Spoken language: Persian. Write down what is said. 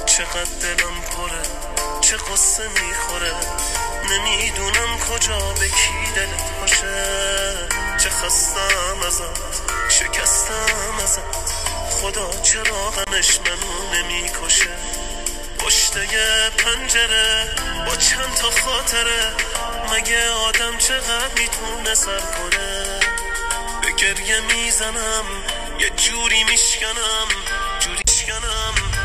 چقدر دلم پره، چه قصه میخوره، نمیدونم کجا به کی دلت باشه. چه خستم ازت، شکستم ازت، خدا چرا غمش منو نمیکشه. پشت یه پنجره با چند تا خاطره، مگه آدم چقدر میتونه سر کنه. به گریه میزنم، یه جوری میشکنم، جوری شکنم